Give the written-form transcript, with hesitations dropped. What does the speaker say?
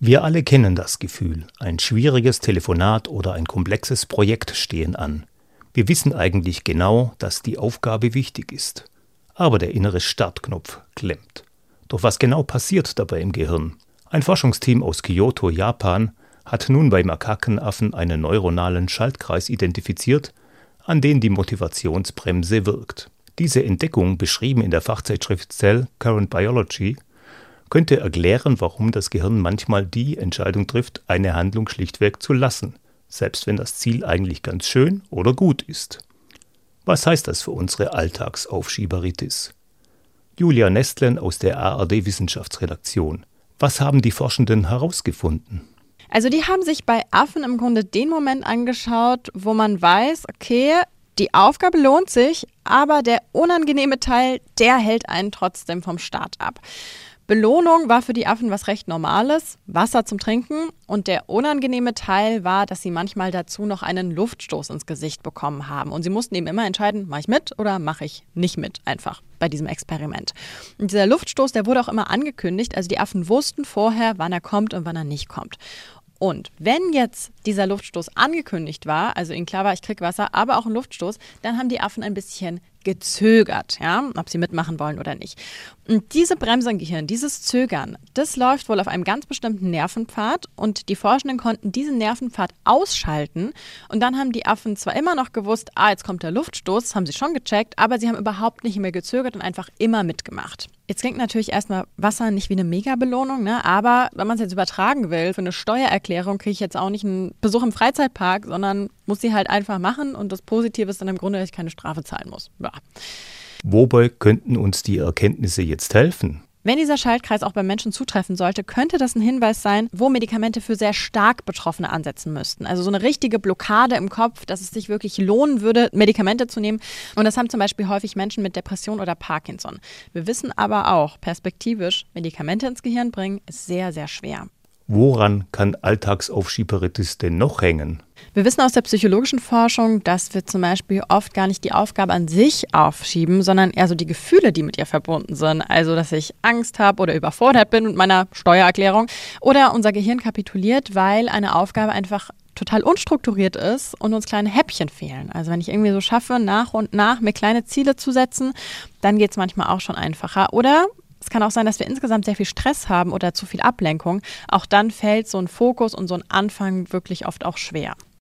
Wir alle kennen das Gefühl. Ein schwieriges Telefonat oder ein komplexes Projekt stehen an. Wir wissen eigentlich genau, dass die Aufgabe wichtig ist. Aber der innere Startknopf klemmt. Doch was genau passiert dabei im Gehirn? Ein Forschungsteam aus Kyoto, Japan, hat nun bei Makakenaffen einen neuronalen Schaltkreis identifiziert, an den die Motivationsbremse wirkt. Diese Entdeckung, beschrieben in der Fachzeitschrift Cell Current Biology, könnte erklären, warum das Gehirn manchmal die Entscheidung trifft, eine Handlung schlichtweg zu lassen, selbst wenn das Ziel eigentlich ganz schön oder gut ist. Was heißt das für unsere Alltagsaufschieberitis? Julia Nestlen aus der ARD-Wissenschaftsredaktion. Was haben die Forschenden herausgefunden? Also die haben sich bei Affen im Grunde den Moment angeschaut, wo man weiß, okay, die Aufgabe lohnt sich, aber der unangenehme Teil, der hält einen trotzdem vom Start ab. Belohnung war für die Affen was recht Normales, Wasser zum Trinken, und der unangenehme Teil war, dass sie manchmal dazu noch einen Luftstoß ins Gesicht bekommen haben. Und sie mussten eben immer entscheiden, mache ich mit oder mache ich nicht mit, einfach bei diesem Experiment. Und dieser Luftstoß, der wurde auch immer angekündigt, also die Affen wussten vorher, wann er kommt und wann er nicht kommt. Und wenn jetzt dieser Luftstoß angekündigt war, also ihnen klar war, ich kriege Wasser, aber auch einen Luftstoß, dann haben die Affen ein bisschen gezögert, ja, ob sie mitmachen wollen oder nicht. Und diese Bremse im Gehirn, dieses Zögern, das läuft wohl auf einem ganz bestimmten Nervenpfad, und die Forschenden konnten diesen Nervenpfad ausschalten, und dann haben die Affen zwar immer noch gewusst, jetzt kommt der Luftstoß, das haben sie schon gecheckt, aber sie haben überhaupt nicht mehr gezögert und einfach immer mitgemacht. Jetzt klingt natürlich erstmal Wasser nicht wie eine Mega-Belohnung, ne? Aber wenn man es jetzt übertragen will, für eine Steuererklärung kriege ich jetzt auch nicht einen Besuch im Freizeitpark, sondern muss sie halt einfach machen, und das Positive ist dann im Grunde, dass ich keine Strafe zahlen muss. Ja. Wobei könnten uns die Erkenntnisse jetzt helfen? Wenn dieser Schaltkreis auch beim Menschen zutreffen sollte, könnte das ein Hinweis sein, wo Medikamente für sehr stark Betroffene ansetzen müssten. Also so eine richtige Blockade im Kopf, dass es sich wirklich lohnen würde, Medikamente zu nehmen. Und das haben zum Beispiel häufig Menschen mit Depression oder Parkinson. Wir wissen aber auch, perspektivisch, Medikamente ins Gehirn bringen, ist sehr, sehr schwer. Woran kann Alltagsaufschieberitis denn noch hängen? Wir wissen aus der psychologischen Forschung, dass wir zum Beispiel oft gar nicht die Aufgabe an sich aufschieben, sondern eher so die Gefühle, die mit ihr verbunden sind. Also, dass ich Angst habe oder überfordert bin mit meiner Steuererklärung. Oder unser Gehirn kapituliert, weil eine Aufgabe einfach total unstrukturiert ist und uns kleine Häppchen fehlen. Also wenn ich irgendwie so schaffe, nach und nach mir kleine Ziele zu setzen, dann geht es manchmal auch schon einfacher. Oder es kann auch sein, dass wir insgesamt sehr viel Stress haben oder zu viel Ablenkung. Auch dann fällt so ein Fokus und so ein Anfang wirklich oft auch schwer.